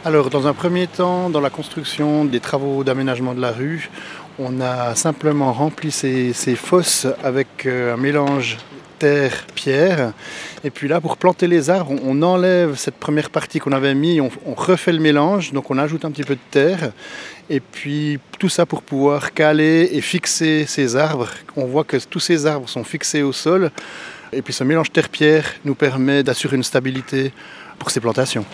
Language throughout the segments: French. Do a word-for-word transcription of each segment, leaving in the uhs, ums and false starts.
Alors, dans un premier temps, dans la construction des travaux d'aménagement de la rue, on a simplement rempli ces, ces fosses avec euh, un mélange terre-pierre. Et puis là, pour planter les arbres, on, on enlève cette première partie qu'on avait mis, on, on refait le mélange, donc on ajoute un petit peu de terre. Et puis tout ça pour pouvoir caler et fixer ces arbres. On voit que tous ces arbres sont fixés au sol. Et puis ce mélange terre-pierre nous permet d'assurer une stabilité pour ces plantations.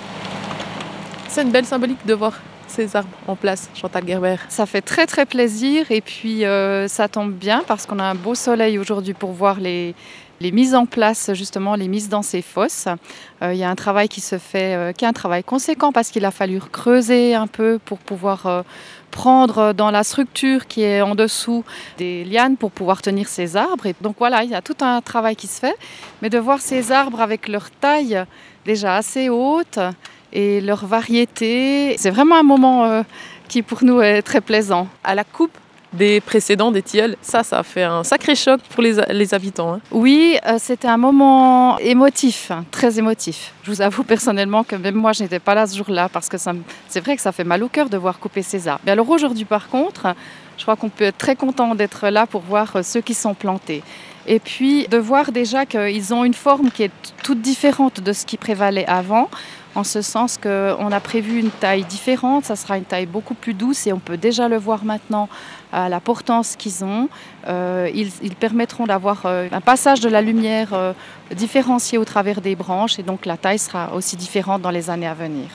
C'est une belle symbolique de voir ces arbres en place, Chantal Gerber. Ça fait très très plaisir et puis euh, ça tombe bien parce qu'on a un beau soleil aujourd'hui pour voir les, les mises en place, justement les mises dans ces fosses. Il euh, y a un travail qui se fait, euh, qui est un travail conséquent parce qu'il a fallu creuser un peu pour pouvoir euh, prendre dans la structure qui est en dessous des lianes pour pouvoir tenir ces arbres. Et donc voilà, il y a tout un travail qui se fait. Mais de voir ces arbres avec leur taille déjà assez haute, et leur variété, c'est vraiment un moment euh, qui pour nous est très plaisant. À la coupe des précédents, des tilleuls, ça, ça a fait un sacré choc pour les, les habitants. Hein. Oui, euh, c'était un moment émotif, hein, très émotif. Je vous avoue personnellement que même moi, je n'étais pas là ce jour-là parce que ça, c'est vrai que ça fait mal au cœur de voir couper ces arbres. Mais alors aujourd'hui, par contre, je crois qu'on peut être très content d'être là pour voir ceux qui sont plantés. Et puis de voir déjà qu'ils ont une forme qui est toute différente de ce qui prévalait avant, en ce sens qu'on a prévu une taille différente, ça sera une taille beaucoup plus douce et on peut déjà le voir maintenant à la portance qu'ils ont. Euh, ils, ils permettront d'avoir euh, un passage de la lumière euh, différencié au travers des branches et donc la taille sera aussi différente dans les années à venir.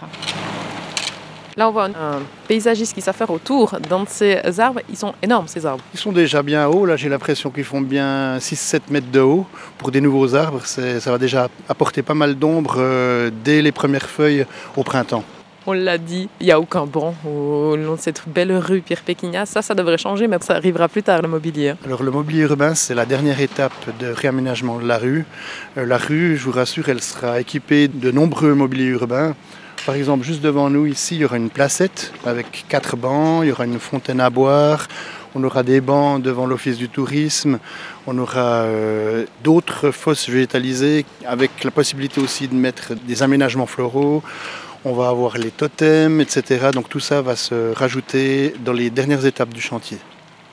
Là, on voit un paysagiste qui sait faire autour. Dans ces arbres, ils sont énormes, ces arbres. Ils sont déjà bien hauts. Là, j'ai l'impression qu'ils font bien six à sept mètres de haut. Pour des nouveaux arbres, c'est, ça va déjà apporter pas mal d'ombre euh, dès les premières feuilles au printemps. On l'a dit, il n'y a aucun banc au long de cette belle rue Pierre Péquignat. Ça, ça devrait changer, mais ça arrivera plus tard, le mobilier. Alors, le mobilier urbain, c'est la dernière étape de réaménagement de la rue. Euh, la rue, je vous rassure, elle sera équipée de nombreux mobiliers urbains. Par exemple, juste devant nous, ici, il y aura une placette avec quatre bancs, il y aura une fontaine à boire, on aura des bancs devant l'office du tourisme, on aura euh, d'autres fosses végétalisées avec la possibilité aussi de mettre des aménagements floraux. On va avoir les totems, et cetera. Donc tout ça va se rajouter dans les dernières étapes du chantier.